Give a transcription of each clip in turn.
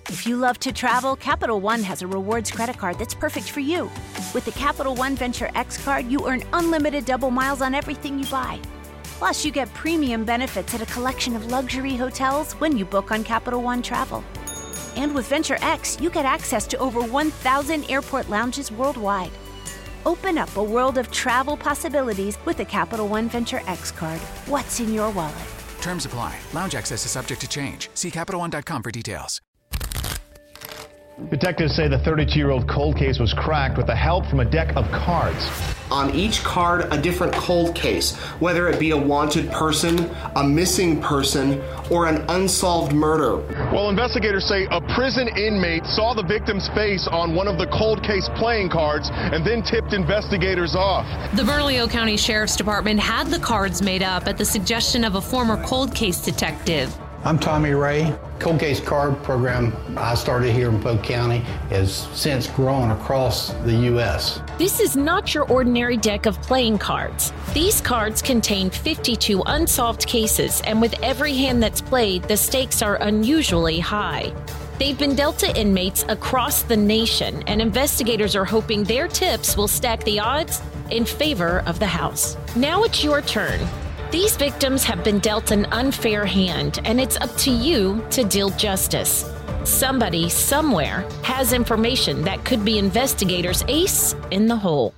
If you love to travel, Capital One has a rewards credit card that's perfect for you. With the Capital One Venture X card, you earn unlimited double miles on everything you buy. Plus, you get premium benefits at a collection of luxury hotels when you book on Capital One Travel. And with Venture X, you get access to over 1,000 airport lounges worldwide. Open up a world of travel possibilities with the Capital One Venture X card. What's in your wallet? Terms apply. Lounge access is subject to change. See CapitalOne.com for details. Detectives say the 32-year-old cold case was cracked with the help from a deck of cards. On each card, a different cold case, whether it be a wanted person, a missing person, or an unsolved murder. Well, investigators say a prison inmate saw the victim's face on one of the cold case playing cards and then tipped investigators off. The Bernalillo County Sheriff's Department had the cards made up at the suggestion of a former cold case detective. I'm Tommy Ray. Cold Case Card program I started here in Polk County has since grown across the U.S. This is not your ordinary deck of playing cards. These cards contain 52 unsolved cases, and with every hand that's played, the stakes are unusually high. They've been dealt to inmates across the nation, and investigators are hoping their tips will stack the odds in favor of the House. Now it's your turn. These victims have been dealt an unfair hand, and it's up to you to deal justice. Somebody, somewhere, has information that could be investigators' ace in the hole.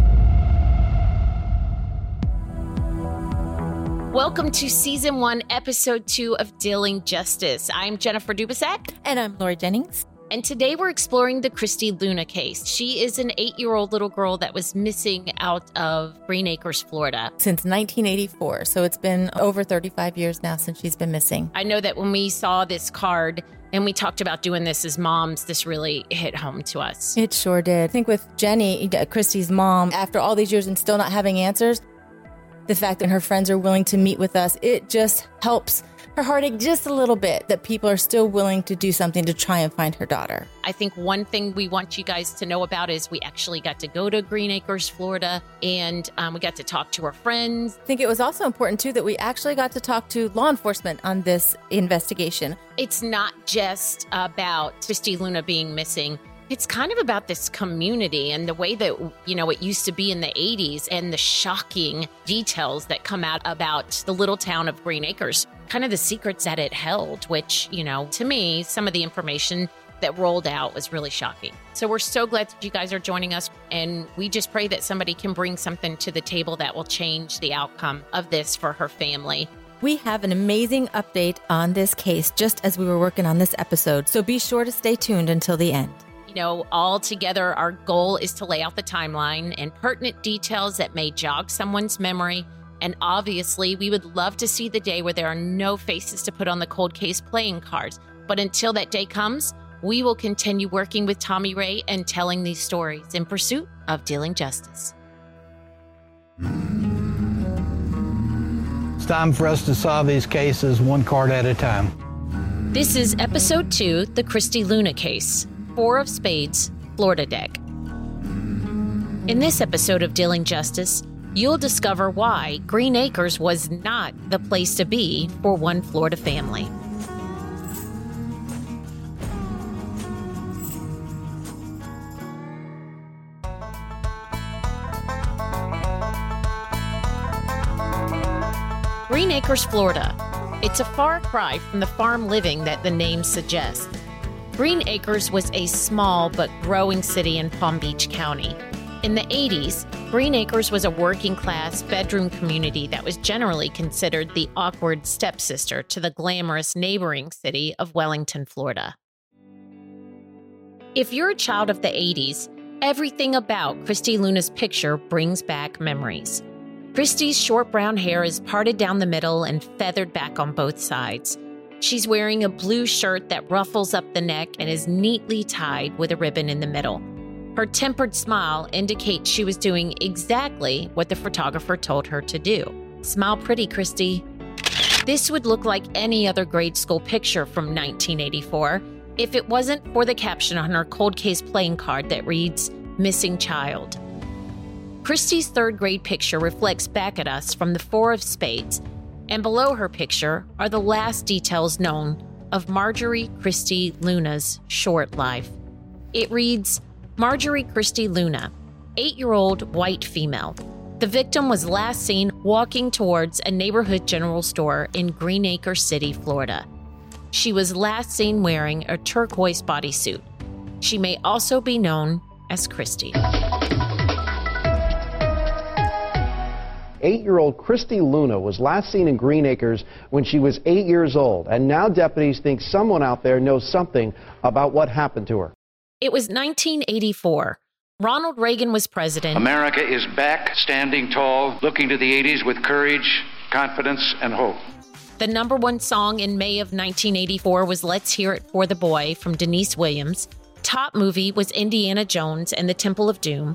Welcome to Season 1, Episode 2 of Dealing Justice. I'm Jennifer Dubisak. And I'm Lori Jennings. And today we're exploring the Christy Luna case. She is an 8-year-old little girl that was missing out of Green Acres, Florida. Since 1984, so it's been over 35 years now since she's been missing. I know that when we saw this card and we talked about doing this as moms, this really hit home to us. It sure did. I think with Jenny, Christy's mom, after all these years and still not having answers, the fact that her friends are willing to meet with us, it just helps her heartache just a little bit that people are still willing to do something to try and find her daughter. I think one thing we want you guys to know about is we actually got to go to Green Acres, Florida, and we got to talk to her friends. I think it was also important, too, that we actually got to talk to law enforcement on this investigation. It's not just about Christy Luna being missing. It's kind of about this community and the way that, it used to be in the 80s and the shocking details that come out about the little town of Green Acres, kind of the secrets that it held, which, to me, some of the information that rolled out was really shocking. So we're so glad that you guys are joining us, and we just pray that somebody can bring something to the table that will change the outcome of this for her family. We have an amazing update on this case just as we were working on this episode, so be sure to stay tuned until the end. All together, our goal is to lay out the timeline and pertinent details that may jog someone's memory. And obviously, we would love to see the day where there are no faces to put on the cold case playing cards. But until that day comes, we will continue working with Tommy Ray and telling these stories in pursuit of dealing justice. It's time for us to solve these cases one card at a time. This is Episode 2, the Christy Luna case. 4 of Spades, Florida deck. In this episode of Dealing Justice, you'll discover why Green Acres was not the place to be for one Florida family. Green Acres, Florida. It's a far cry from the farm living that the name suggests. Green Acres was a small but growing city in Palm Beach County. In the 80s, Green Acres was a working-class bedroom community that was generally considered the awkward stepsister to the glamorous neighboring city of Wellington, Florida. If you're a child of the 80s, everything about Christy Luna's picture brings back memories. Christy's short brown hair is parted down the middle and feathered back on both sides. She's wearing a blue shirt that ruffles up the neck and is neatly tied with a ribbon in the middle. Her tempered smile indicates she was doing exactly what the photographer told her to do. Smile pretty, Christy. This would look like any other grade school picture from 1984 if it wasn't for the caption on her cold case playing card that reads, "Missing Child." Christy's third grade picture reflects back at us from the 4 of Spades, and below her picture are the last details known of Marjorie Christie Luna's short life. It reads, Marjorie Christie Luna, 8-year-old white female. The victim was last seen walking towards a neighborhood general store in Green Acre City, Florida. She was last seen wearing a turquoise bodysuit. She may also be known as Christie. 8-year-old Christie Luna was last seen in Green Acres when she was 8 years old, and now deputies think someone out there knows something about what happened to her. It was 1984. Ronald Reagan was president. America is back, standing tall, looking to the 80s with courage, confidence, and hope. The number one song in May of 1984 was Let's Hear It for the Boy from Denise Williams. Top movie was Indiana Jones and the Temple of Doom.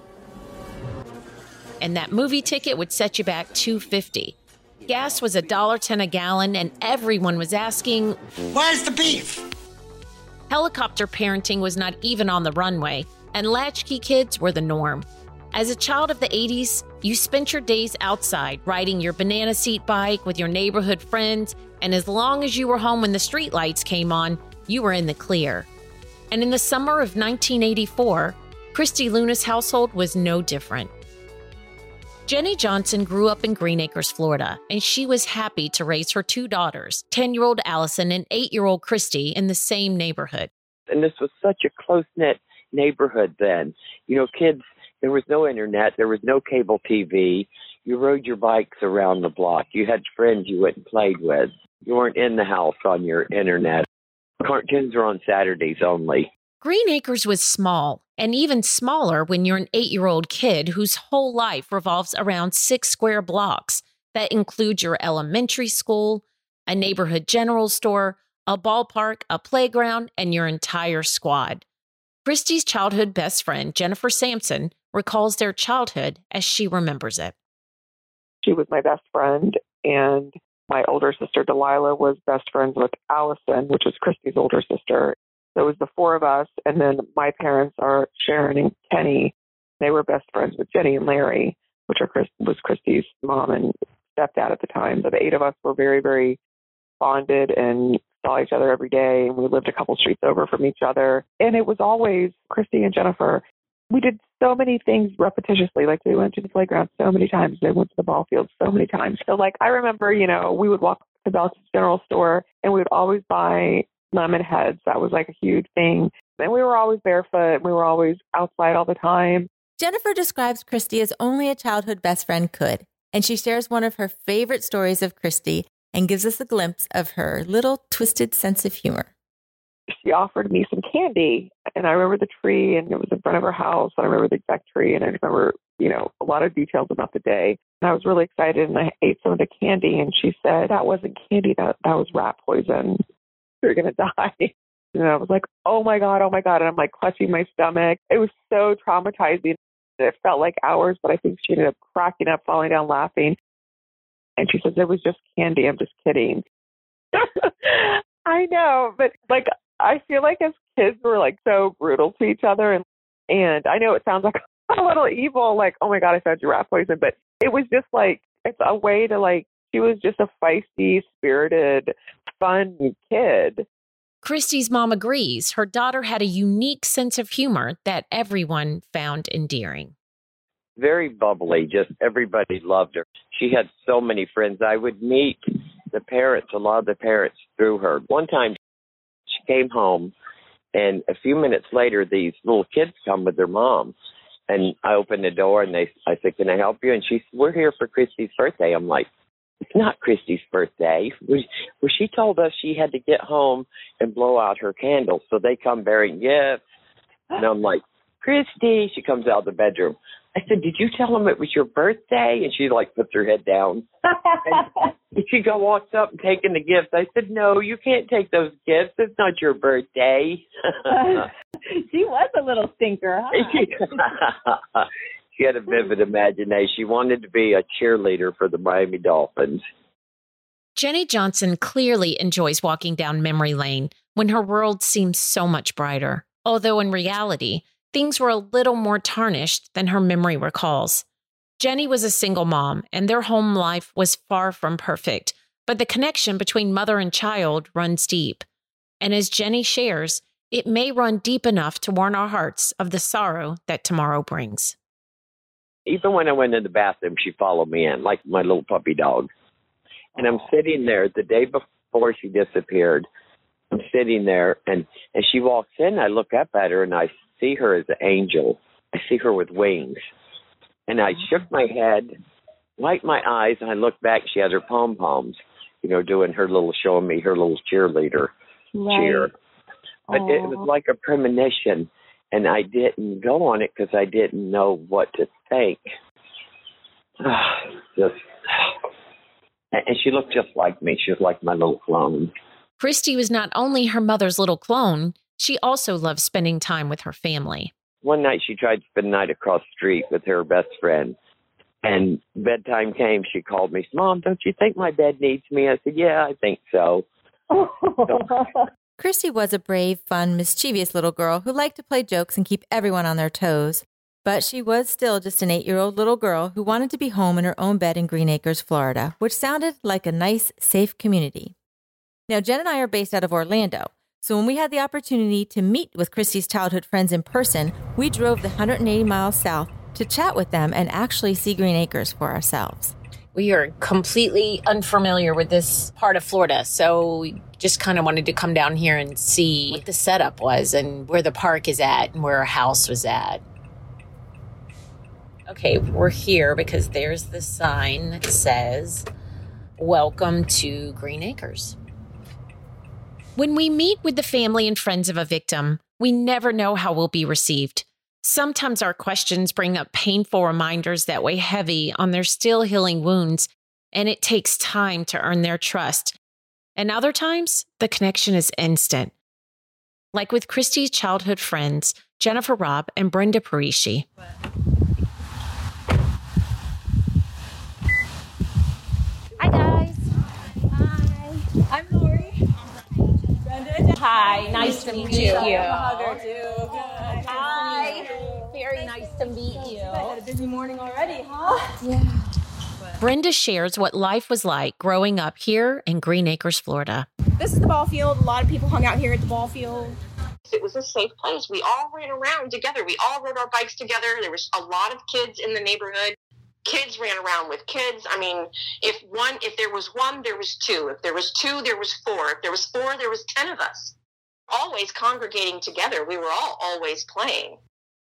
And that movie ticket would set you back $2.50. Gas was $1.10 a gallon, and everyone was asking, where's the beef? Helicopter parenting was not even on the runway, and latchkey kids were the norm. As a child of the 80s, you spent your days outside riding your banana seat bike with your neighborhood friends, and as long as you were home when the streetlights came on, you were in the clear. And in the summer of 1984, Christie Luna's household was no different. Jenny Johnson grew up in Green Acres, Florida, and she was happy to raise her 2 daughters, 10-year-old Allison and 8-year-old Christie, in the same neighborhood. And this was such a close-knit neighborhood then. You know, kids, there was no internet, there was no cable TV. You rode your bikes around the block. You had friends you went and played with. You weren't in the house on your internet. Cartoons were on Saturdays only. Green Acres was small, and even smaller when you're an 8-year-old kid whose whole life revolves around 6 square blocks that include your elementary school, a neighborhood general store, a ballpark, a playground, and your entire squad. Christie's childhood best friend, Jennifer Sampson, recalls their childhood as she remembers it. She was my best friend, and my older sister, Delilah, was best friends with Allison, which was Christie's older sister. So it was the 4 of us, and then my parents are Sharon and Kenny. They were best friends with Jenny and Larry, which was Christie's mom and stepdad at the time. So the 8 of us were very, very bonded and saw each other every day, and we lived a couple streets over from each other. And it was always Christie and Jennifer. We did so many things repetitiously. Like, we went to the playground so many times. They went to the ball field so many times. So, like, I remember, we would walk to Belk's General Store, and we would always buy lemon heads. That was like a huge thing. And we were always barefoot. We were always outside all the time. Jennifer describes Christie as only a childhood best friend could, and she shares one of her favorite stories of Christie and gives us a glimpse of her little twisted sense of humor. She offered me some candy, and I remember the tree, and it was in front of her house. I remember the exact tree, and I remember, a lot of details about the day. And I was really excited, and I ate some of the candy, and she said, that wasn't candy, that was rat poison. You're going to die. And I was like, oh my God. And I'm like clutching my stomach. It was so traumatizing. It felt like hours, but I think she ended up cracking up, falling down, laughing. And she says, it was just candy. I'm just kidding. I know, but like, I feel like as kids we're like so brutal to each other. And I know it sounds like a little evil, like, oh my God, I fed you rat poison. But it was just like, it's a way to like, she was just a feisty, spirited, fun kid. Christie's mom agrees. Her daughter had a unique sense of humor that everyone found endearing. Very bubbly, just everybody loved her. She had so many friends. I would meet the parents, a lot of the parents through her. One time she came home, and a few minutes later, these little kids come with their mom. And I opened the door, and I said, can I help you? And she said, we're here for Christie's birthday. I'm like, it's not Christie's birthday. Well, she told us she had to get home and blow out her candles. So they come bearing gifts. And I'm like, Christie. She comes out of the bedroom. I said, did you tell them it was your birthday? And she like puts her head down. And she walks up and taking the gifts. I said, no, you can't take those gifts. It's not your birthday. She was a little stinker, huh? She had a vivid imagination. She wanted to be a cheerleader for the Miami Dolphins. Jenny Johnson clearly enjoys walking down memory lane when her world seems so much brighter. Although in reality, things were a little more tarnished than her memory recalls. Jenny was a single mom, and their home life was far from perfect, but the connection between mother and child runs deep. And as Jenny shares, it may run deep enough to warn our hearts of the sorrow that tomorrow brings. Even when I went in the bathroom, she followed me in, like my little puppy dog. And I'm sitting there the day before she disappeared. I'm sitting there, and as she walks in, I look up at her, and I see her as an angel. I see her with wings. And I shook my head, wiped my eyes, and I looked back. She had her pom-poms, doing her little, showing me her little cheerleader cheer. But it was like a premonition, and I didn't go on it because I didn't know what to think. And she looked just like me. She was like my little clone. Christy was not only her mother's little clone, she also loved spending time with her family. One night she tried to spend the night across the street with her best friend. And bedtime came, she called me, Mom, don't you think my bed needs me? I said, yeah, I think so. Christy was a brave, fun, mischievous little girl who liked to play jokes and keep everyone on their toes. But she was still just an 8-year-old little girl who wanted to be home in her own bed in Green Acres, Florida, which sounded like a nice, safe community. Now, Jen and I are based out of Orlando, so when we had the opportunity to meet with Christy's childhood friends in person, we drove the 180 miles south to chat with them and actually see Green Acres for ourselves. We are completely unfamiliar with this part of Florida, so we just kind of wanted to come down here and see what the setup was and where the park is at and where our house was at. Okay, we're here because there's the sign that says, Welcome to Green Acres. When we meet with the family and friends of a victim, we never know how we'll be received. Sometimes our questions bring up painful reminders that weigh heavy on their still healing wounds, and it takes time to earn their trust. And other times, the connection is instant. Like with Christy's childhood friends, Jennifer Robb and Brenda Parisi. Hi, guys. Hi. I'm Lori. Hi, nice to meet you. Hi. Very nice to meet you. Had a busy morning already, huh? Yeah. Brenda shares what life was like growing up here in Green Acres, Florida. This is the ball field. A lot of people hung out here at the ball field. It was a safe place. We all ran around together. We all rode our bikes together. There was a lot of kids in the neighborhood. Kids ran around with kids. I mean, if there was one, there was two. If there was two, there was four. If there was four, there was 10 of us. Always congregating together. We were all always playing.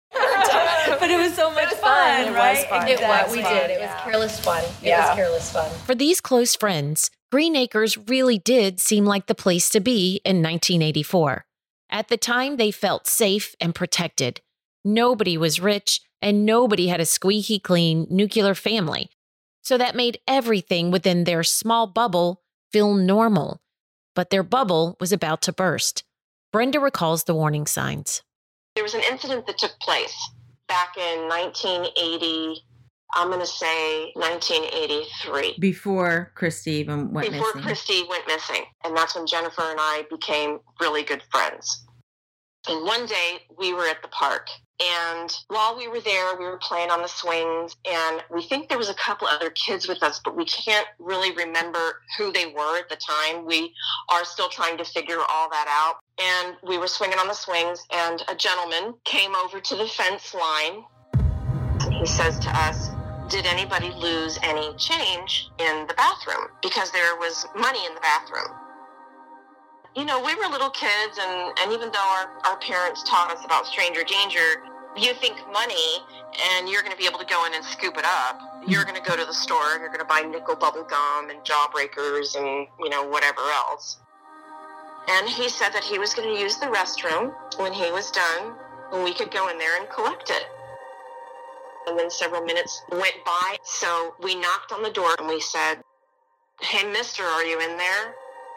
But it was so much fun, right? It was. We did. It was careless fun. It was careless fun. For these close friends, Green Acres really did seem like the place to be in 1984. At the time, they felt safe and protected. Nobody was rich, and nobody had a squeaky clean nuclear family. So that made everything within their small bubble feel normal. But their bubble was about to burst. Brenda recalls the warning signs. There was an incident that took place back in 1980, I'm going to say 1983. Before Christy even went missing. Before Christy went missing. And that's when Jennifer and I became really good friends. And one day we were at the park. And while we were there, we were playing on the swings, and we think there was a couple other kids with us, but we can't really remember who they were at the time. We are still trying to figure all that out. And we were swinging on the swings, and a gentleman came over to the fence line, and he says to us, did anybody lose any change in the bathroom? Because there was money in the bathroom. You know, we were little kids, and even though our parents taught us about stranger danger, you think money, and you're going to be able to go in and scoop it up. You're going to go to the store, and you're going to buy nickel bubble gum and Jawbreakers and, whatever else. And he said that he was going to use the restroom when he was done, and we could go in there and collect it. And then several minutes went by, so we knocked on the door, and we said, hey, mister, are you in there?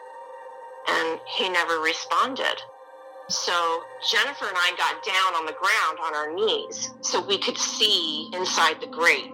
And he never responded. So Jennifer and I got down on the ground on our knees so we could see inside the grate.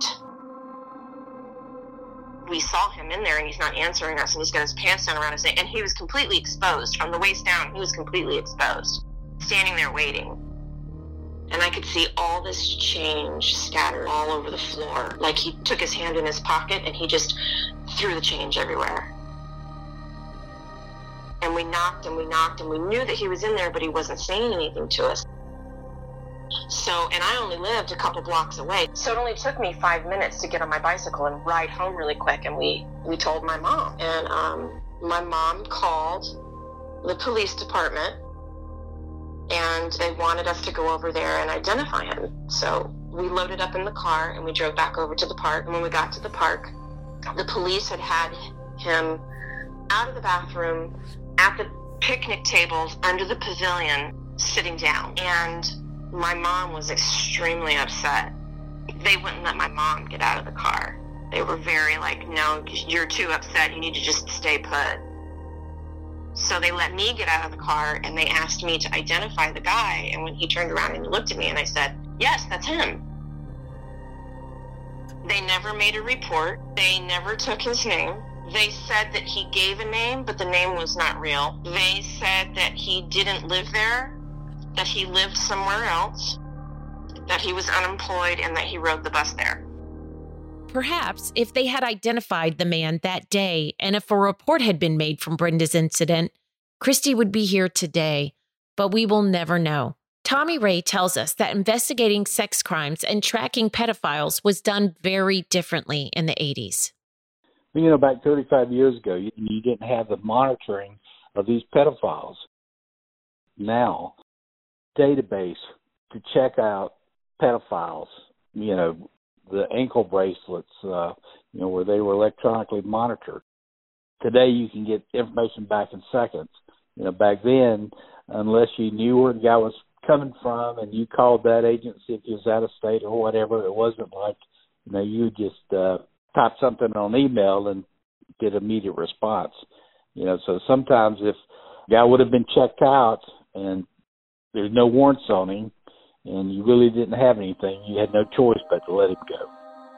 We saw him in there, and he's not answering us, and he's got his pants down around his neck, and he was completely exposed. From the waist down, he was completely exposed, standing there waiting. And I could see all this change scattered all over the floor. Like he took his hand in his pocket, and he just threw the change everywhere. And we knocked and we knocked, and we knew that he was in there, but he wasn't saying anything to us. So, and I only lived a couple blocks away. So it only took me 5 minutes to get on my bicycle and ride home really quick. And we told my mom. And my mom called the police department, and they wanted us to go over there and identify him. So we loaded up in the car and we drove back over to the park. And when we got to the park, the police had him out of the bathroom at the picnic tables under the pavilion, sitting down. And my mom was extremely upset. They wouldn't let my mom get out of the car. They were very like, no, you're too upset. You need to just stay put. So they let me get out of the car, and they asked me to identify the guy. And when he turned around and he looked at me, and I said, yes, that's him. They never made a report. They never took his name. They said that he gave a name, but the name was not real. They said that he didn't live there, that he lived somewhere else, that he was unemployed, and that he rode the bus there. Perhaps if they had identified the man that day, and if a report had been made from Brenda's incident, Christy would be here today, but we will never know. Tommy Ray tells us that investigating sex crimes and tracking pedophiles was done very differently in the 80s. You know, back 35 years ago, you didn't have the monitoring of these pedophiles. Now, database to check out pedophiles, you know, the ankle bracelets, you know, where they were electronically monitored. Today, you can get information back in seconds. You know, back then, unless you knew where the guy was coming from and you called that agency if he was out of state or whatever, it wasn't like, you know, you just type something on email and get immediate response. You know, so sometimes if the guy would have been checked out and there's no warrants on him and you really didn't have anything, you had no choice but to let him go.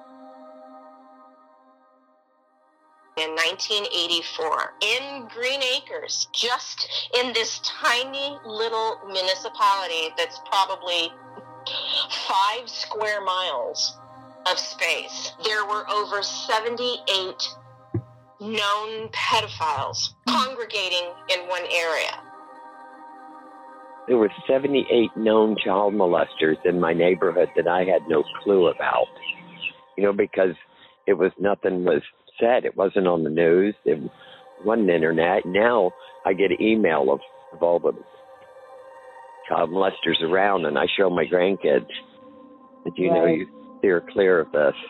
In 1984, in Green Acres, just in this tiny little municipality that's probably 5 square miles of space, there were over 78 known pedophiles congregating in one area. There were 78 known child molesters in my neighborhood that I had no clue about, you know, because nothing was said. It wasn't on the news. It wasn't internet. Now I get an email of all the child molesters around, and I show my grandkids that, you know, you steer clear of this.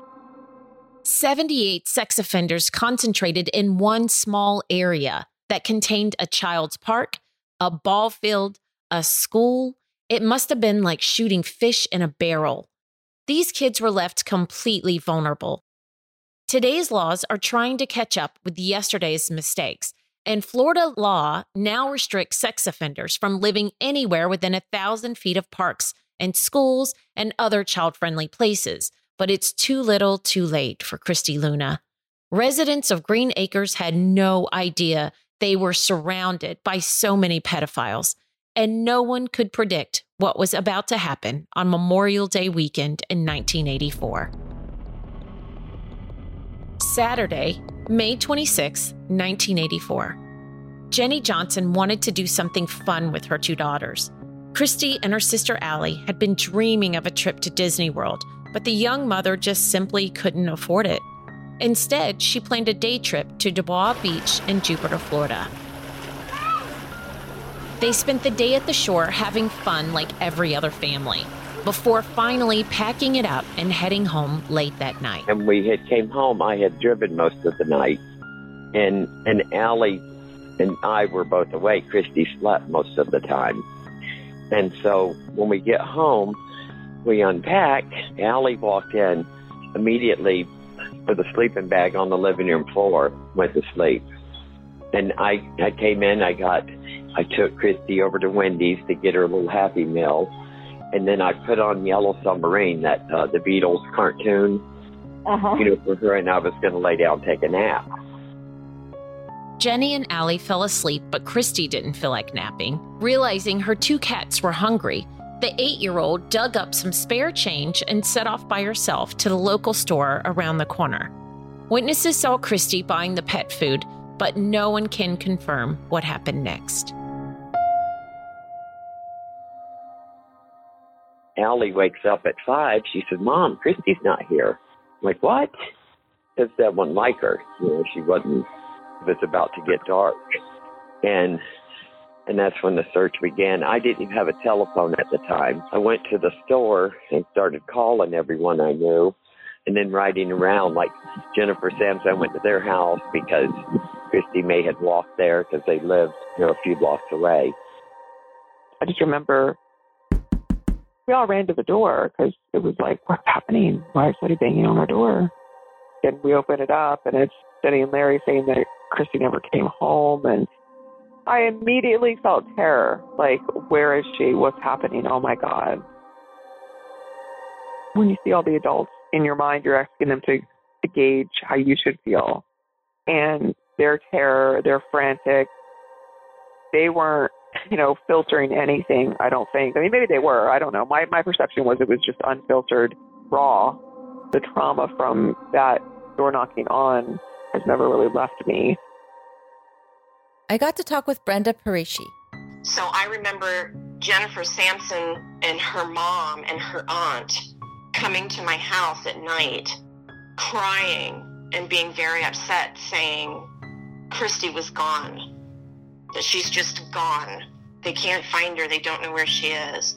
78 sex offenders concentrated in one small area that contained a child's park, a ball field, a school. It must have been like shooting fish in a barrel. These kids were left completely vulnerable. Today's laws are trying to catch up with yesterday's mistakes, and Florida law now restricts sex offenders from living anywhere within 1,000 feet of parks and schools and other child-friendly places. But it's too little too late for Christy Luna. Residents of Green Acres had no idea they were surrounded by so many pedophiles, and no one could predict what was about to happen on Memorial Day weekend in 1984. Saturday, May 26, 1984. Jenny Johnson wanted to do something fun with her 2 daughters. Christy and her sister Allie had been dreaming of a trip to Disney World, but the young mother just simply couldn't afford it. Instead, she planned a day trip to Dubois Beach in Jupiter, Florida. They spent the day at the shore having fun like every other family, before finally packing it up and heading home late that night. And we had came home. I had driven most of the night, and Allie and I were both awake. Christy slept most of the time. And so when we get home, we unpack. Allie walked in immediately with a sleeping bag on the living room floor, went to sleep. And I came in, I took Christy over to Wendy's to get her a little Happy Meal. And then I put on Yellow Submarine, that the Beatles cartoon, you know, for her, and I was going to lay down and take a nap. Jenny and Allie fell asleep, but Christy didn't feel like napping. Realizing her 2 cats were hungry, the 8-year-old dug up some spare change and set off by herself to the local store around the corner. Witnesses saw Christy buying the pet food, but no one can confirm what happened next. Allie wakes up at 5. She said, "Mom, Christy's not here." I'm like, "What?" Because that wasn't like her. She wasn't. It was about to get dark. And that's when the search began. I didn't even have a telephone at the time. I went to the store and started calling everyone I knew and then riding around. Like Jennifer Sampson, I went to their house because Christy May had walked there because they lived, a few blocks away. I just remember we all ran to the door because it was like, what's happening? Why is somebody banging on our door? And we open it up, and it's Jenny and Larry saying that Christy never came home. And I immediately felt terror. Like, where is she? What's happening? Oh, my God. When you see all the adults in your mind, you're asking them to gauge how you should feel. And their terror, they're frantic. They weren't, filtering anything, I don't think. I mean, maybe they were. I don't know. My perception was it was just unfiltered, raw. The trauma from that door knocking on has never really left me. I got to talk with Brenda Parisi. So I remember Jennifer Sampson and her mom and her aunt coming to my house at night, crying and being very upset, saying Christy was gone, that she's just gone. They can't find her. They don't know where she is.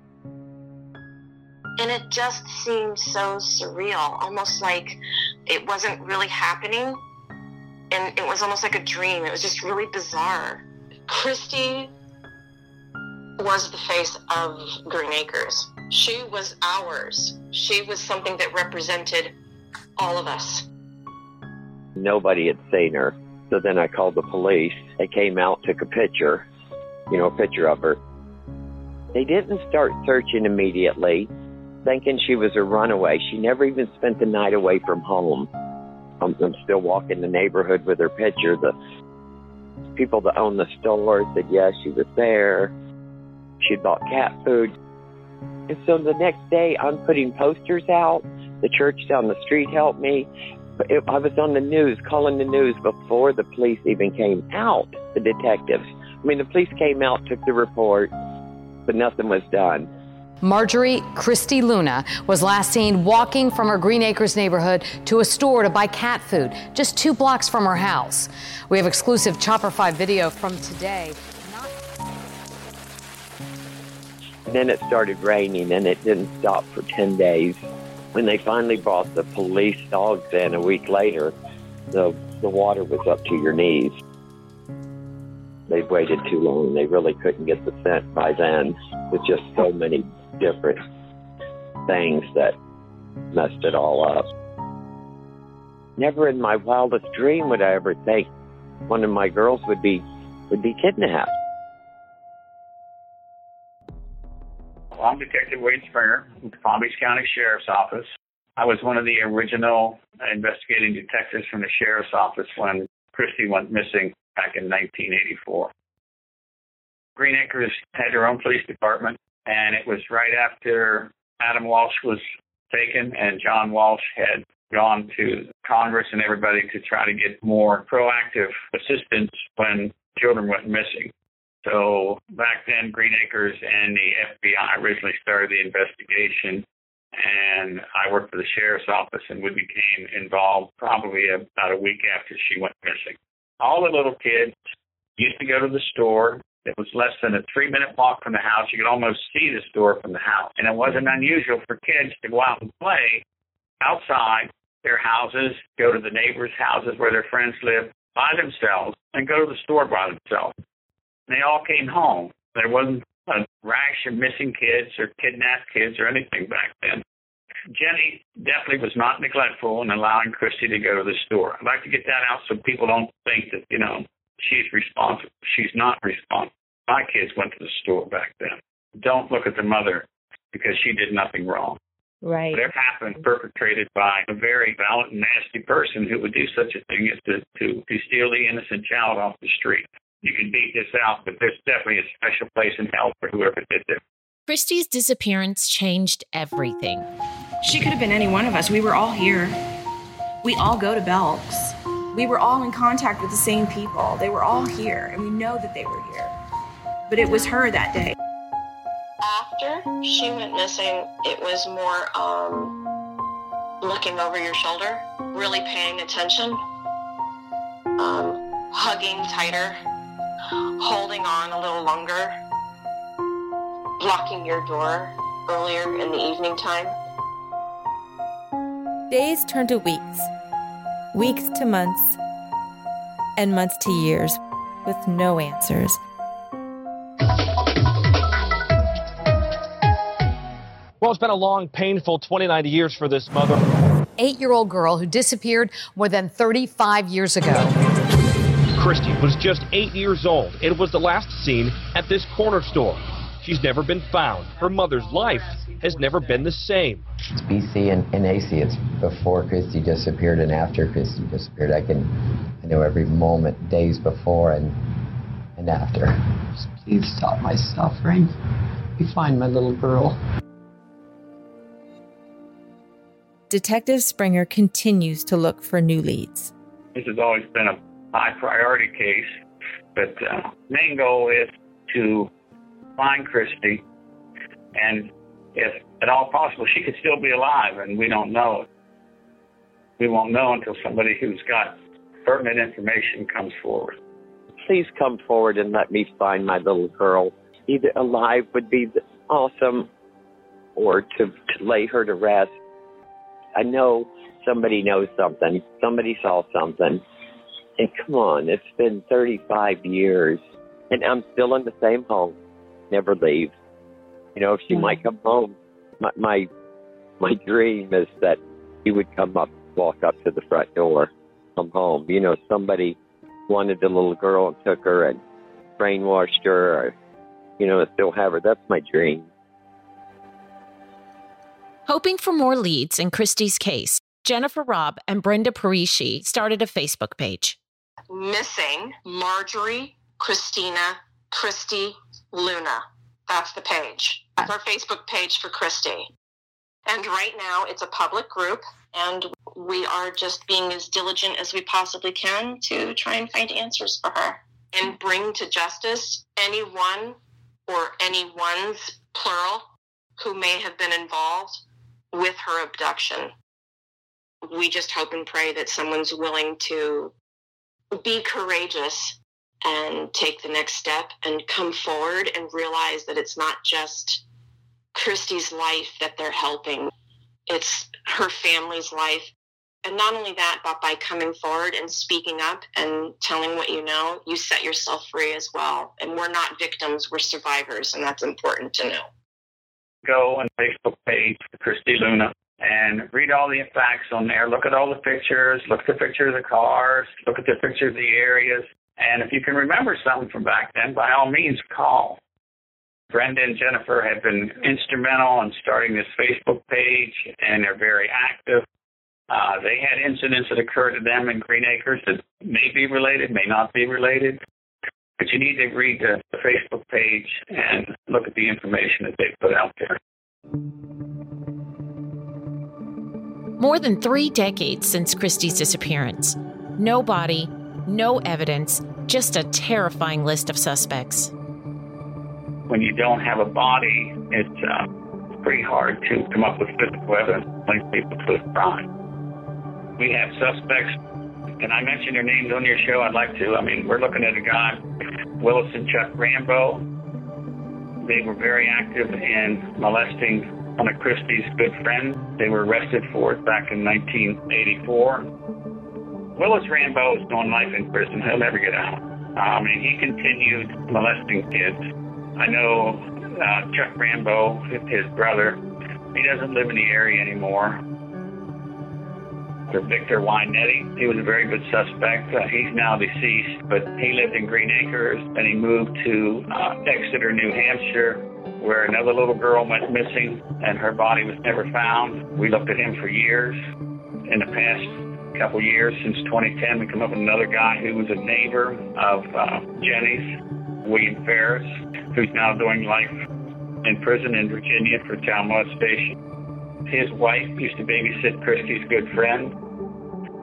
And it just seemed so surreal, almost like it wasn't really happening. And it was almost like a dream. It was just really bizarre. Christy was the face of Green Acres. She was ours. She was something that represented all of us. Nobody had seen her. So then I called the police. They came out, took a picture of her. They didn't start searching immediately, thinking she was a runaway. She never even spent the night away from home. I'm still walking the neighborhood with her picture. The people that own the store said, yes, she was there. She'd bought cat food. And so the next day, I'm putting posters out. The church down the street helped me. I was on the news, calling the news before the police even came out, the detectives. I mean, the police came out, took the report, but nothing was done. Marjorie Christy Luna was last seen walking from her Green Acres neighborhood to a store to buy cat food, just 2 blocks from her house. We have exclusive Chopper 5 video from today. And then it started raining, and it didn't stop for 10 days. When they finally brought the police dogs in a week later, the water was up to your knees. They waited too long. They really couldn't get the scent by then. With just so many different things that messed it all up. Never in my wildest dream would I ever think one of my girls would be kidnapped. Well, I'm Detective Wade Springer with the Palm Beach County Sheriff's Office. I was one of the original investigating detectives from the Sheriff's Office when Christy went missing back in 1984. Green Acres had their own police department, and it was right after Adam Walsh was taken and John Walsh had gone to Congress and everybody to try to get more proactive assistance when children went missing. So back then, Green Acres and the FBI originally started the investigation, and I worked for the Sheriff's Office, and we became involved probably about a week after she went missing. All the little kids used to go to the store. It was less than a 3-minute walk from the house. You could almost see the store from the house. And it wasn't unusual for kids to go out and play outside their houses, go to the neighbors' houses where their friends lived by themselves, and go to the store by themselves. And they all came home. There wasn't a rash of missing kids or kidnapped kids or anything back then. Jenny definitely was not neglectful in allowing Christy to go to the store. I'd like to get that out so people don't think that, she's responsible. She's not responsible. My kids went to the store back then. Don't look at the mother because she did nothing wrong. Right. Whatever happened, perpetrated by a very violent and nasty person who would do such a thing is to steal the innocent child off the street. You can beat this out, but there's definitely a special place in hell for whoever did this. Christy's disappearance changed everything. She could have been any one of us. We were all here. We all go to Belk's. We were all in contact with the same people. They were all here, and we know that they were here. But it was her that day. After she went missing, it was more looking over your shoulder, really paying attention, hugging tighter, holding on a little longer, locking your door earlier in the evening time. Days turned to weeks, weeks to months, and months to years with no answers. Well, it's been a long, painful 29 years for this mother. 8-year-old girl who disappeared more than 35 years ago. Christy was just 8 years old. It was the last seen at this corner store. She's never been found. Her mother's life has never been the same. It's BC and AC. It's before Christy disappeared and after Christy disappeared. I know every moment, days before and after. Just please stop my suffering. You find my little girl. Detective Springer continues to look for new leads. This has always been a high priority case, but main goal is to find Christy, and if at all possible, she could still be alive, and we don't know. We won't know until somebody who's got pertinent information comes forward. Please come forward and let me find my little girl. Either alive would be awesome, or to lay her to rest. I know somebody knows something. Somebody saw something. And come on, it's been 35 years, and I'm still in the same home. Never leave. You know, if she might come home, my dream is that he would walk up to the front door, come home. You know, somebody wanted the little girl and took her and brainwashed her, or, you know, still have her. That's my dream. Hoping for more leads in Christy's case, Jennifer Robb and Brenda Parisi started a Facebook page. Missing Marjorie, Christina, Christy, Luna. That's the page. That's our Facebook page for Christy. And right now it's a public group, and we are just being as diligent as we possibly can to try and find answers for her and bring to justice anyone or anyone's, plural, who may have been involved with her abduction. We just hope and pray that someone's willing to be courageous and take the next step and come forward and realize that it's not just Christy's life that they're helping. It's her family's life. And not only that, but by coming forward and speaking up and telling what you know, you set yourself free as well. And we're not victims, we're survivors, and that's important to know. Go on the Facebook page for Christy Luna and read all the facts on there. Look at all the pictures. Look at the pictures of the cars. Look at the pictures of the areas. And if you can remember something from back then, by all means, call. Brenda and Jennifer have been instrumental in starting this Facebook page, and they're very active. They had incidents that occurred to them in Green Acres that may be related, may not be related. But you need to read the Facebook page and look at the information that they put out there. More than 3 decades since Christy's disappearance. No body, no evidence, just a terrifying list of suspects. When you don't have a body, it's pretty hard to come up with physical evidence linking people to a crime. We have suspects. Can I mention their names on your show? I'd like to. I mean, we're looking at a guy, Willis and Chuck Rambo. They were very active in molesting one of Christy's good friends. They were arrested for it back in 1984. Willis Rambo is doing life in prison. He'll never get out. And he continued molesting kids. I know Chuck Rambo, his brother, he doesn't live in the area anymore. Victor Winetti, he was a very good suspect. He's now deceased, but he lived in Green Acres, and he moved to Exeter, New Hampshire, where another little girl went missing, and her body was never found. We looked at him for years. In the past couple years, since 2010, we come up with another guy who was a neighbor of Jenny's, William Ferris, who's now doing life in prison in Virginia for child molestation. His wife used to babysit Christy's good friend.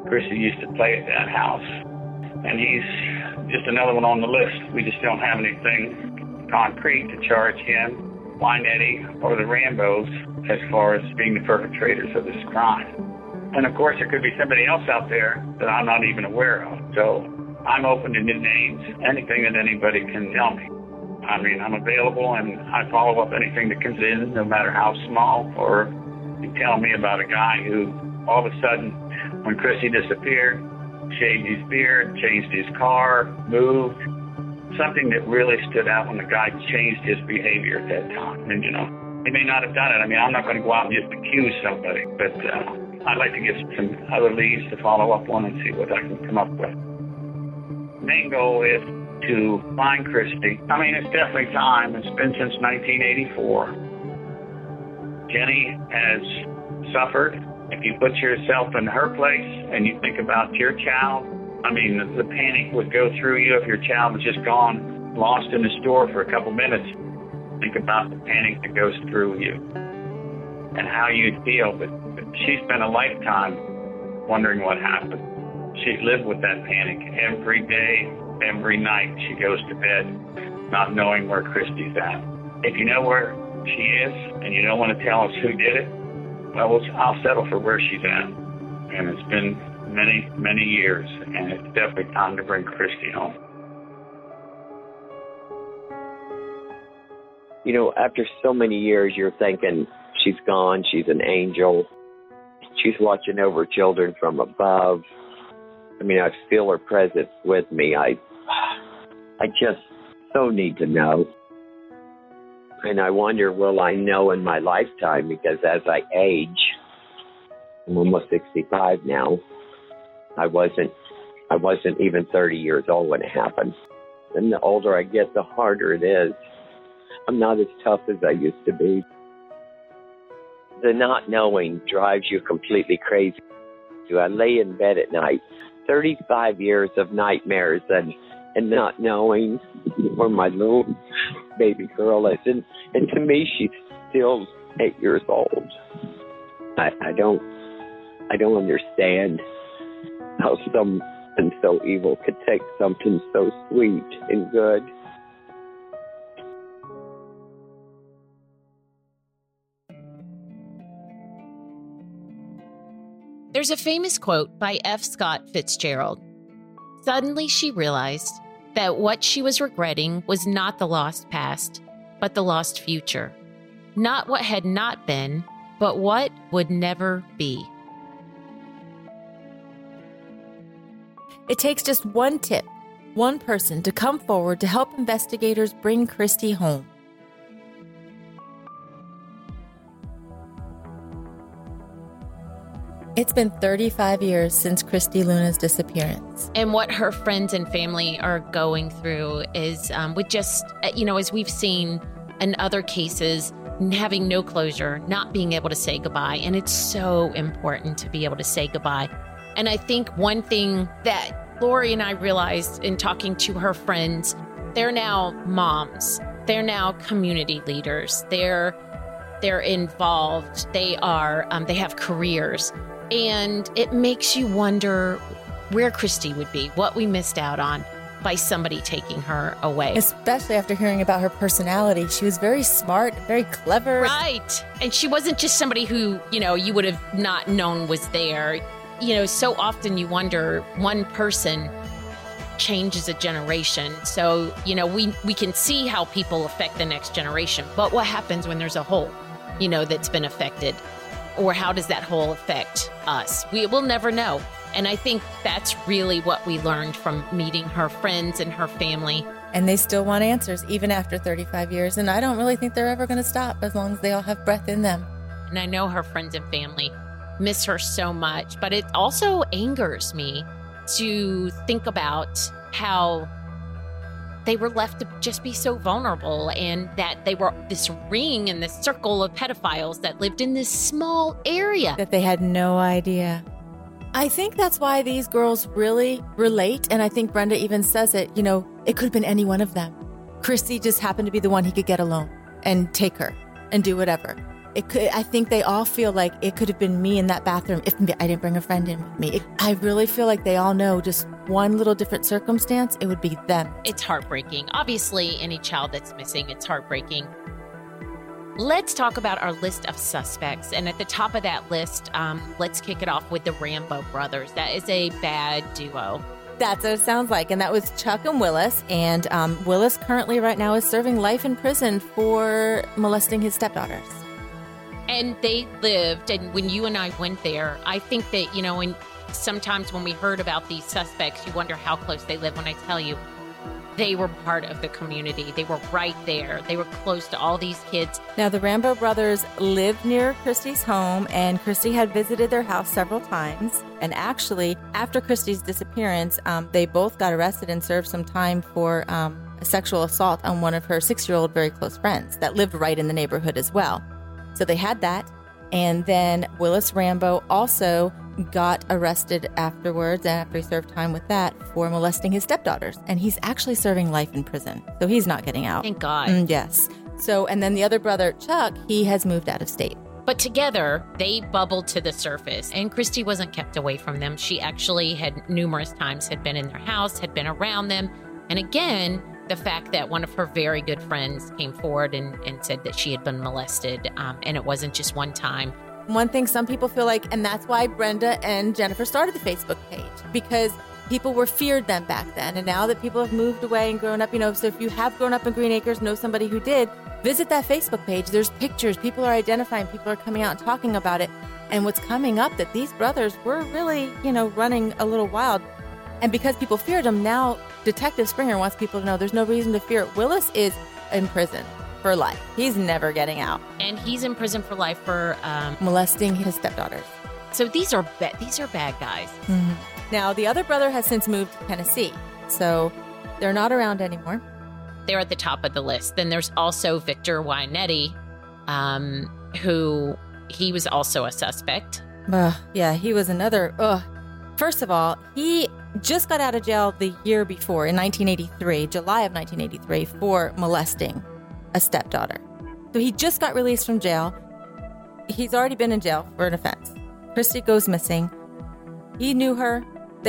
Christy used to play at that house. And he's just another one on the list. We just don't have anything concrete to charge him, Wine Eddie, or the Rambos as far as being the perpetrators of this crime. And of course, there could be somebody else out there that I'm not even aware of. So I'm open to new names, anything that anybody can tell me. I mean, I'm available and I follow up anything that comes in, no matter how small. Or you tell me about a guy who all of a sudden, when Christy disappeared, shaved his beard, changed his car, moved. Something that really stood out when the guy changed his behavior at that time. And, he may not have done it. I mean, I'm not going to go out and just accuse somebody, but I'd like to get some other leads to follow up on and see what I can come up with. The main goal is to find Christy. I mean, it's definitely time. It's been since 1984. Jenny has suffered. If you put yourself in her place and you think about your child, I mean, the panic would go through you if your child was just gone, lost in the store for a couple minutes. Think about the panic that goes through you and how you'd feel. But she spent a lifetime wondering what happened. She's lived with that panic every day, every night. She goes to bed not knowing where Christy's at. If you know where she is and you don't want to tell us who did it, well, I'll settle for where she's at. And it's been many, many years, and it's definitely time to bring Christy home. After so many years, you're thinking, she's gone, she's an angel. She's watching over children from above. I mean, I feel her presence with me. I just so need to know. And I wonder, will I know in my lifetime? Because as I age, I'm almost 65 now. I wasn't even 30 years old when it happened. And the older I get, the harder it is. I'm not as tough as I used to be. The not knowing drives you completely crazy. I lay in bed at night, 35 years of nightmares and not knowing where my little baby girl is. And to me, she's still 8 years old. I don't understand how something so evil could take something so sweet and good. There's a famous quote by F. Scott Fitzgerald. Suddenly she realized that what she was regretting was not the lost past, but the lost future. Not what had not been, but what would never be. It takes just one tip, one person to come forward to help investigators bring Christy home. It's been 35 years since Christy Luna's disappearance. And what her friends and family are going through is with just, as we've seen in other cases, having no closure, not being able to say goodbye. And it's so important to be able to say goodbye. And I think one thing that Lori and I realized in talking to her friends, they're now moms. They're now community leaders. They're involved. They have careers. And it makes you wonder where Christy would be, what we missed out on by somebody taking her away. Especially after hearing about her personality. She was very smart, very clever. Right. And she wasn't just somebody who, you would have not known was there. So often you wonder, one person changes a generation. So, we can see how people affect the next generation. But what happens when there's a hole, that's been affected? Or how does that hole affect us? We will never know. And I think that's really what we learned from meeting her friends and her family. And they still want answers, even after 35 years. And I don't really think they're ever going to stop as long as they all have breath in them. And I know her friends and family miss her so much. But it also angers me to think about how they were left to just be so vulnerable, and that they were this ring and this circle of pedophiles that lived in this small area. That they had no idea. I think that's why these girls really relate, and I think Brenda even says it, it could have been any one of them. Christy just happened to be the one he could get alone and take her and do whatever. I think they all feel like it could have been me in that bathroom if I didn't bring a friend in with me. I really feel like they all know just one little different circumstance, it would be them. It's heartbreaking. Obviously, any child that's missing, it's heartbreaking. Let's talk about our list of suspects. And at the top of that list, let's kick it off with the Rambo brothers. That is a bad duo. That's what it sounds like. And that was Chuck and Willis. And Willis currently right now is serving life in prison for molesting his stepdaughters. And they lived, and when you and I went there, I think that, sometimes when we heard about these suspects, you wonder how close they live. When I tell you, they were part of the community. They were right there. They were close to all these kids. Now, the Rambo brothers lived near Christy's home, and Christy had visited their house several times. And actually, after Christy's disappearance, they both got arrested and served some time for a sexual assault on one of her 6-year-old very close friends that lived right in the neighborhood as well. So they had that. And then Willis Rambo also got arrested afterwards, after he served time with that, for molesting his stepdaughters. And he's actually serving life in prison. So he's not getting out. Thank God. Yes. So, and then the other brother, Chuck, he has moved out of state. But together, they bubbled to the surface. And Christy wasn't kept away from them. She actually had numerous times had been in their house, had been around them. And again, the fact that one of her very good friends came forward and said that she had been molested. And it wasn't just one time. One thing some people feel like, and that's why Brenda and Jennifer started the Facebook page, because people were feared them back then. And now that people have moved away and grown up, so if you have grown up in Green Acres, know somebody who did, visit that Facebook page. There's pictures. People are identifying. People are coming out and talking about it. And what's coming up that these brothers were really, running a little wild. And because people feared them, now Detective Springer wants people to know there's no reason to fear it. Willis is in prison for life. He's never getting out. And he's in prison for life for molesting his stepdaughters. So these are bad guys. Mm-hmm. Now, the other brother has since moved to Tennessee, so they're not around anymore. They're at the top of the list. Then there's also Victor Wainetti, who he was also a suspect. Yeah, he was another. First of all, he just got out of jail the year before, in 1983, July of 1983, for molesting a stepdaughter. So he just got released from jail. He's already been in jail for an offense. Christy goes missing. He knew her.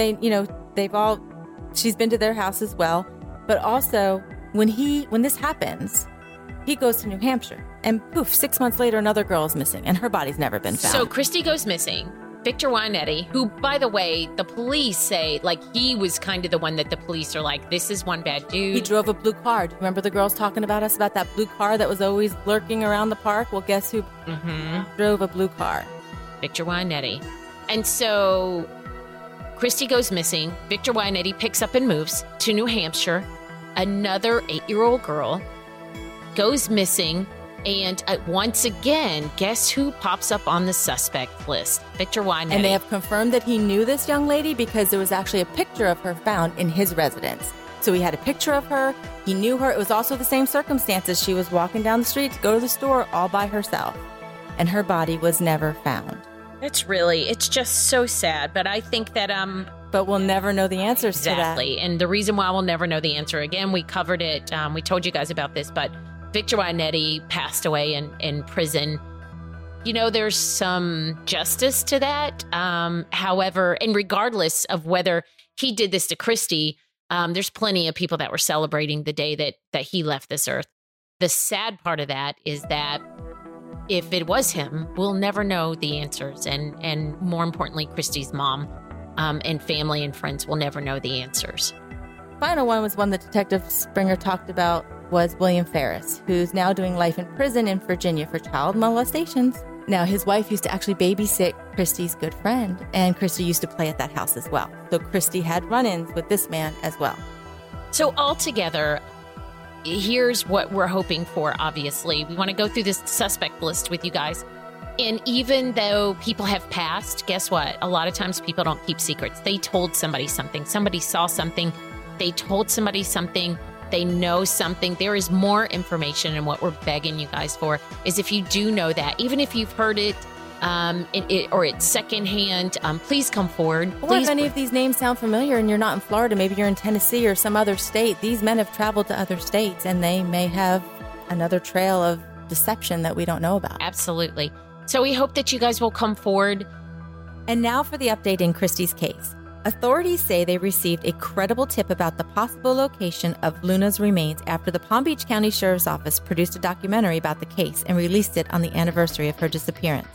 She's been to their house as well. But also, when this happens, he goes to New Hampshire. And poof, 6 months later, another girl is missing. And her body's never been found. So Christy goes missing. Victor Wainetti, who, by the way, the police say, he was kind of the one that the police are like, this is one bad dude. He drove a blue car. Do you remember the girls talking about us about that blue car that was always lurking around the park? Well, guess who drove a blue car? Victor Wainetti. And so Christy goes missing. Victor Wainetti picks up and moves to New Hampshire. Another 8-year-old girl goes missing. And once again, guess who pops up on the suspect list? Victor Wainetti. And they have confirmed that he knew this young lady because there was actually a picture of her found in his residence. So he had a picture of her. He knew her. It was also the same circumstances. She was walking down the street to go to the store all by herself. And her body was never found. It's just so sad. But I think that... But we'll never know the answers to that. Exactly. And the reason why we'll never know the answer, again, we covered it. We told you guys about this, but Victor Wainetti passed away in prison. There's some justice to that. However, and regardless of whether he did this to Christy, there's plenty of people that were celebrating the day that he left this earth. The sad part of that is that if it was him, we'll never know the answers. And more importantly, Christy's mom and family and friends will never know the answers. Final one was one that Detective Springer talked about, was William Ferris, who's now doing life in prison in Virginia for child molestations. Now, his wife used to actually babysit Christy's good friend, and Christy used to play at that house as well. So Christy had run-ins with this man as well. So altogether, here's what we're hoping for, obviously. We want to go through this suspect list with you guys. And even though people have passed, guess what? A lot of times people don't keep secrets. They told somebody something. Somebody saw something. They told somebody something. They know something. There is more information, and what we're begging you guys for is if you do know that, even if you've heard it, or it's secondhand, please come forward. Or if any of these names sound familiar and you're not in Florida, maybe you're in Tennessee or some other state, these men have traveled to other states and they may have another trail of deception that we don't know about. Absolutely. So we hope that you guys will come forward. And now for the update in Christy's case. Authorities say they received a credible tip about the possible location of Luna's remains after the Palm Beach County Sheriff's Office produced a documentary about the case and released it on the anniversary of her disappearance.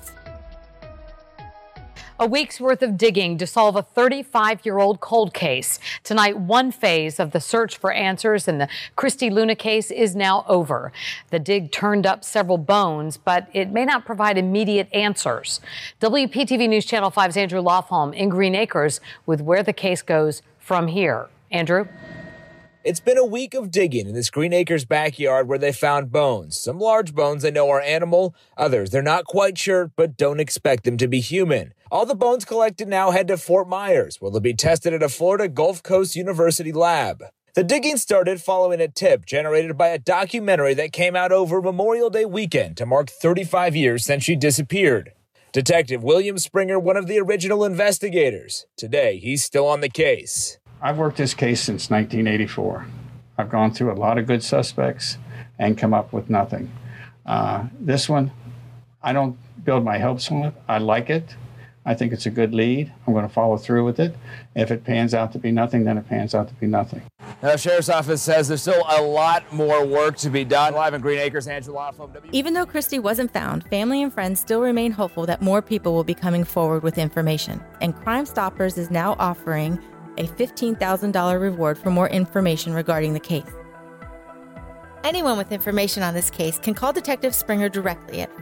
A week's worth of digging to solve a 35-year-old cold case. Tonight, one phase of the search for answers in the Kristi Luna case is now over. The dig turned up several bones, but it may not provide immediate answers. WPTV News Channel 5's Andrew Lofholm in Green Acres with where the case goes from here. Andrew? It's been a week of digging in this Green Acres backyard where they found bones. Some large bones they know are animal, others they're not quite sure but don't expect them to be human. All the bones collected now head to Fort Myers, where they'll be tested at a Florida Gulf Coast University lab. The digging started following a tip generated by a documentary that came out over Memorial Day weekend to mark 35 years since she disappeared. Detective William Springer, one of the original investigators. Today, he's still on the case. I've worked this case since 1984. I've gone through a lot of good suspects and come up with nothing. This one, I don't build my hopes on it. I like it. I think it's a good lead. I'm going to follow through with it. If it pans out to be nothing, then it pans out to be nothing. Now, the Sheriff's Office says there's still a lot more work to be done. Live in Green Acres, Andrew Lofholm. Even though Kristi wasn't found, family and friends still remain hopeful that more people will be coming forward with information. And Crime Stoppers is now offering a $15,000 reward for more information regarding the case. Anyone with information on this case can call Detective Springer directly at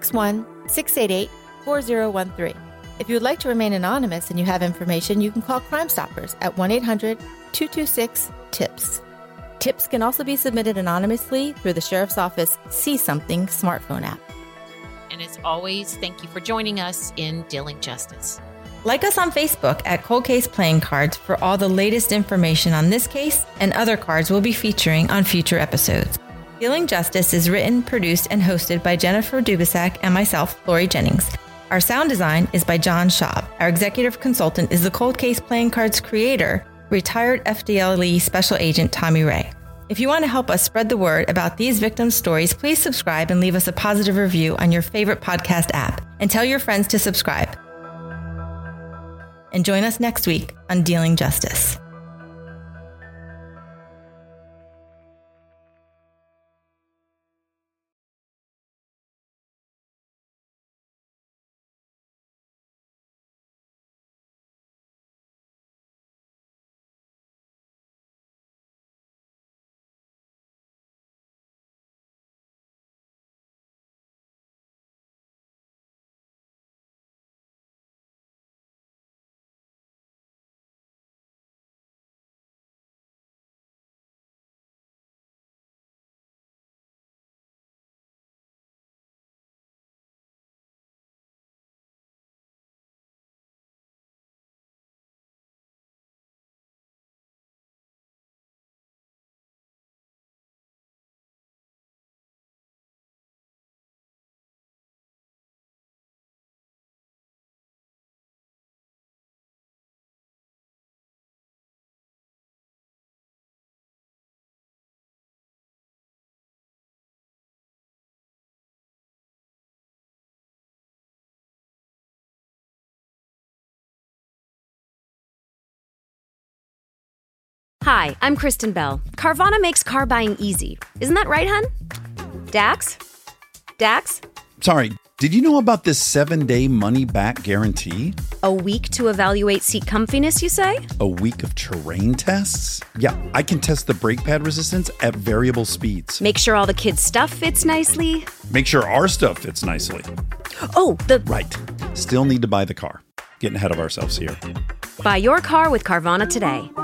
561-688-4013. If you would like to remain anonymous and you have information, you can call Crime Stoppers at 1-800-226-TIPS. Tips can also be submitted anonymously through the Sheriff's Office See Something smartphone app. And as always, thank you for joining us in Dealing Justice. Like us on Facebook at Cold Case Playing Cards for all the latest information on this case and other cards we'll be featuring on future episodes. Dealing Justice is written, produced, and hosted by Jennifer Dubisak and myself, Lori Jennings. Our sound design is by John Schaub. Our executive consultant is the Cold Case Playing Cards creator, retired FDLE Special Agent Tommy Ray. If you want to help us spread the word about these victims' stories, please subscribe and leave us a positive review on your favorite podcast app. And tell your friends to subscribe. And join us next week on Dealing Justice. Hi, I'm Kristen Bell. Carvana makes car buying easy. Isn't that right, hun? Dax? Dax? Sorry, did you know about this 7-day money-back guarantee? A week to evaluate seat comfiness, you say? A week of terrain tests? Yeah, I can test the brake pad resistance at variable speeds. Make sure all the kids' stuff fits nicely. Make sure our stuff fits nicely. Oh, Right. Still need to buy the car. Getting ahead of ourselves here. Buy your car with Carvana today.